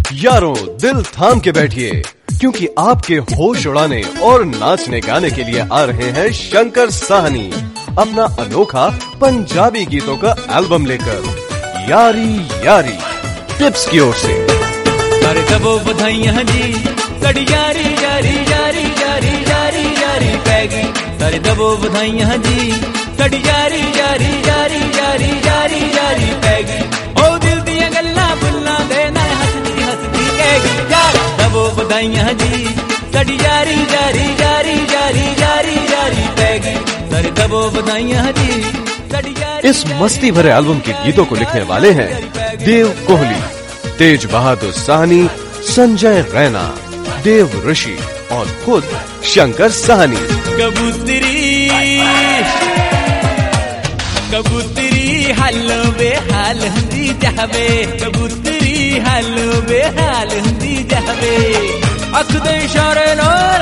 यारों दिल थाम के बैठिए, क्योंकि आपके होश उड़ाने और नाचने गाने के लिए आ रहे हैं शंकर साहनी अपना अनोखा पंजाबी गीतों का एल्बम लेकर। यारी यारी टिप्स की ओर से कर दबो बधाइयां जी, साड़ी यारी यारी यारी यारी यारी यारी पैगी। कर दबो बधाइयां जी, साड़ी यारी यारी यारी यारी यारी यारी पैगी। ओ दिल दियां गल्लां बुल्लां दे नाल हसदी हसदी कहगी। यार दबो बधाइयां जी, साड़ी यारी यारी यारी यारी यारी यारी पैगी। कर दबो बधाइयां जी, साड़ी यारी। इस मस्ती भरे एल्बम के गीतों को लिखने वाले हैं देव कोहली, तेज बहादुर साहनी, संजय रैना, देव ऋषि और खुद शंकर साहनी। कबूतरी कबूतरी हालो बेहाल हुंदी जावे, कबूतरी हालो बेहाल हुंदी जावे। अख दे इशारे नाल,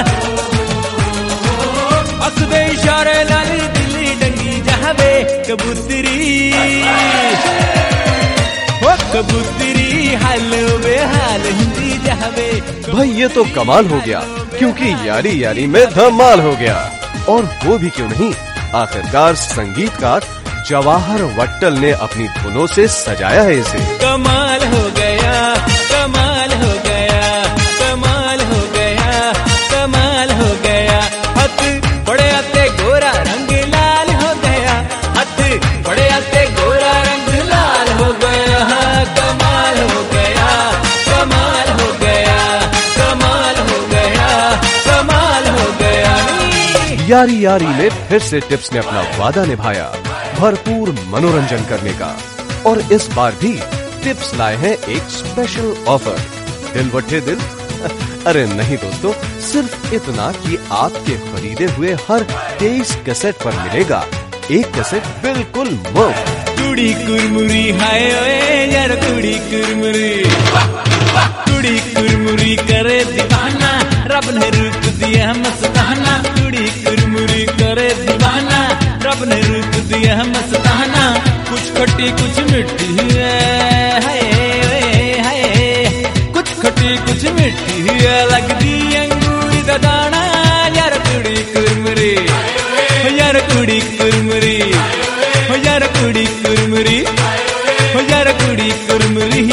अख दे इशारे नाल दिल्ली डंगी जावे। कबूतरी ओ कबूतरी हालो बेहाल हुंदी जावे। भाई ये तो कमाल हो गया, क्योंकि यारी यारी में धमाल हो गया। और वो भी क्यों नहीं, आखिरकार संगीतकार जवाहर वट्टल ने अपनी धुनों से सजाया है इसे। कमाल हो गया, कमाल हो गया, कमाल हो गया, कमाल हो गया। हथ बड़े आते गोरा रंग लाल हो गया, हथ बड़े आते गोरा रंग लाल हो गया। कमाल हो गया, कमाल हो गया, कमाल हो गया, कमाल हो गया। यारी यारी में फिर से टिप्स ने अपना वादा निभाया, भरपूर मनोरंजन करने का। और इस बार भी टिप्स लाए हैं एक स्पेशल ऑफर। दिल बट्टे दिल अरे नहीं दोस्तों, सिर्फ इतना कि आपके खरीदे हुए हर 23 कैसेट पर मिलेगा एक कैसेट बिल्कुल मुफ्त। कुड़ी कुरमुरी हाय ओए यार, कुड़ी कुरमुरी, कुड़ी कुरमुरी करे दीवाना, रब ने रूप दिया मस्ताना। कुड़ी कुरमुरी करे दीवाना, रब ने रूप दिया मस्ताना। कुछ खट्टी कुछ मिट्टी है, हाय हाय, कुछ खट्टी कुछ मिट्टी है, लगदी अंगूर दा दाना। यार कुड़ी कुरमुरी, यार कुड़ी कुरमुरी, यार कुड़ी कुरमुरी, यार कुड़ी कुरमुरी।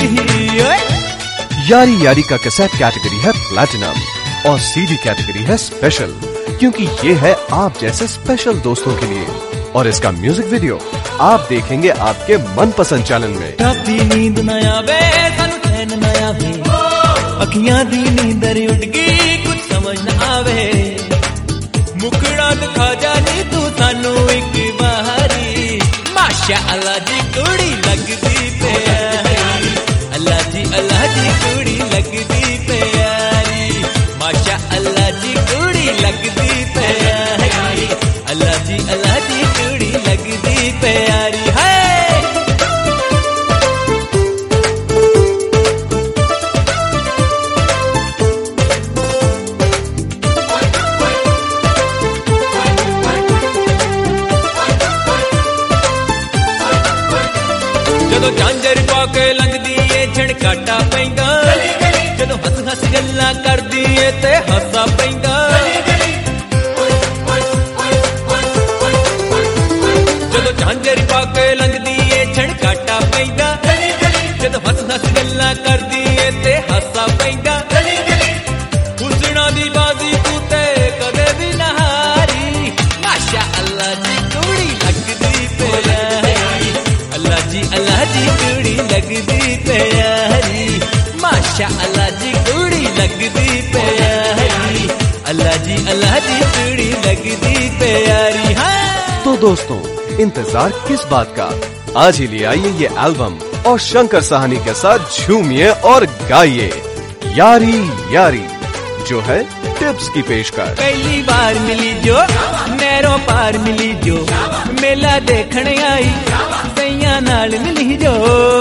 यारी यारी का कैसेट कैटेगरी है प्लैटिनम और सीडी कैटेगरी है स्पेशल, क्योंकि ये है आप जैसे स्पेशल दोस्तों के लिए। और इसका म्यूजिक वीडियो आप देखेंगे आपके मनपसंद चैनल में। राती नींद न आवे, सानू चैन न आवे, अखियां दी नींदर उड़ गई, कुछ समझ न आवे। मुकड़ा दिखा जानी तू सानू एक बारी, माशा अल्लाह जी कुड़ी लगदी प्यारी। अल्लाह जी कुड़ी लगदी प्यारी, माशा अल्लाह जी कुड़ी लगदी प्यारी। अल्लाह जी कुड़ी लगदी प्यारी है। जदों झांझर पा के लंघदी ए झड़काटा पैंदा, जदों हस हस गल्लां करदी ए ते हासा पैंदा। जदों झांझर पा के लंघदी ए झड़काटा पैंदा, जदों हस हस गल्लां करदी ए ते हासा पैंदा। हुस्ना दी बाजी तू ते कदे भी ना हारी, माशा अल्लाह जी कुड़ी लगदी प्यारी। अल्लाह जी कुड़ी लगदी प्यारी, माशा अल्लाह जी कुड़ी लगदी प्यारी। अल्लाह जी कुड़ी लगदी प्यारी है। तो दोस्तों इंतजार किस बात का, आज ही ले आइए ये एल्बम और शंकर साहनी के साथ झूमिए और गाइए यारी यारी, जो है टिप्स की पेशकश। पहली बार मिली जो नैरों पार मिली जो, मेला देखने आई सैया नाल मिली जो।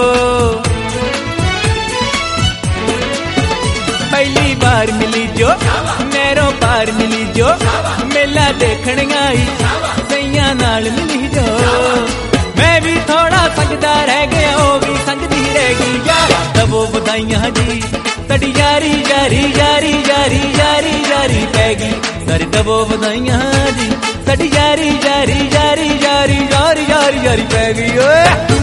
पहली बार मिली जो नैरों पार मिली जो, मेला देखने आई सैया नाल मिली जो। मैं भी थोड़ा संगदा रह गया, वो भी संगदी रह गई। दवो बधाइयां जी साडी यारी यारी यारी यारी यारी यारी पैगी सारी दवो बधाइयां जी साडी यारी यारी यारी यारी यारी यारी यारी पैगी ओए